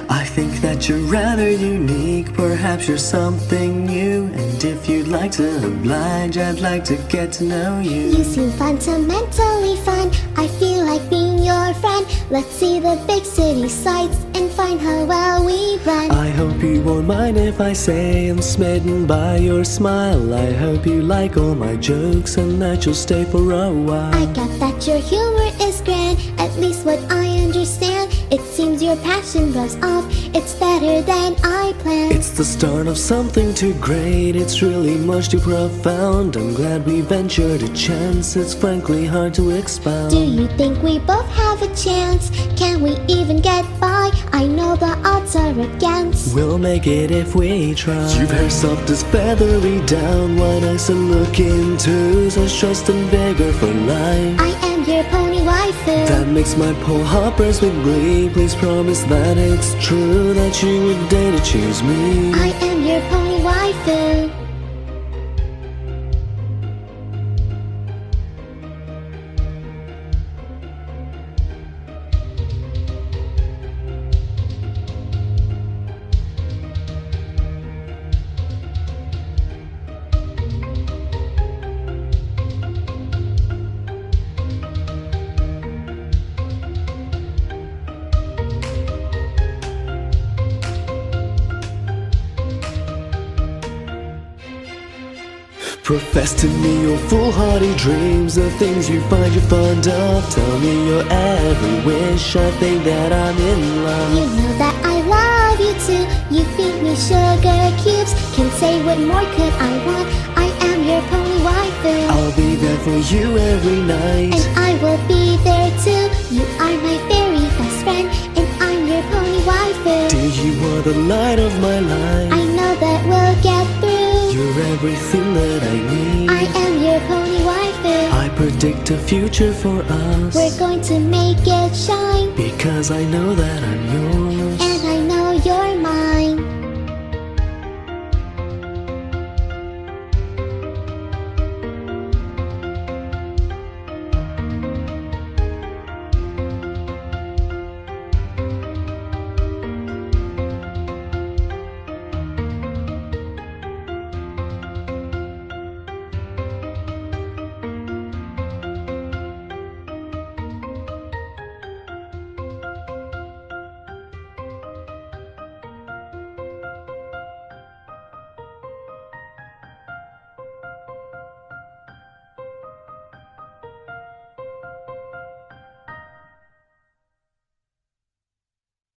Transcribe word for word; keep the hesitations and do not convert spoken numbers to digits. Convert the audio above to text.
I think that you're rather unique, perhaps you're something new. And if you'd like to oblige, I'd like to get to know you. You seem fundamentally fun, I feel like being your friend. Let's see the big city sights and find how well we blend. I hope you won't mind if I say I'm smitten by your smile. I hope you like all my jokes and that you'll stay for a while. I get that your humor is grand, at least what I understand. It seems your passion rubs off, it's better than I planned. It's the start of something too great, it's really much too profound. I'm glad we ventured a chance, it's frankly hard to expound. Do you think we both have a chance? Can we even get by? I know the odds are against. We'll make it if we try. You've hair soft as feathery down, one nice to look into, such trust and vigor for life. I am your pony waifu. That makes my pole hoppers with glee. Please promise that it's true, that you would dare to choose me. I am your pony waifu. Profess to me your foolhardy dreams, the things you find you're fond of. Tell me your every wish, I think that I'm in love. You know that I love you too, you feed me sugar cubes. Can't say what more could I want, I am your pony waifu. I'll be there for you every night, and I will be there too. You are my very best friend, and I'm your pony waifu. Dear, you are the light of my life, I know that we'll get through. You're everything that I need, I am your pony waifu. I predict a future for us, we're going to make it shine, because I know that I'm yours.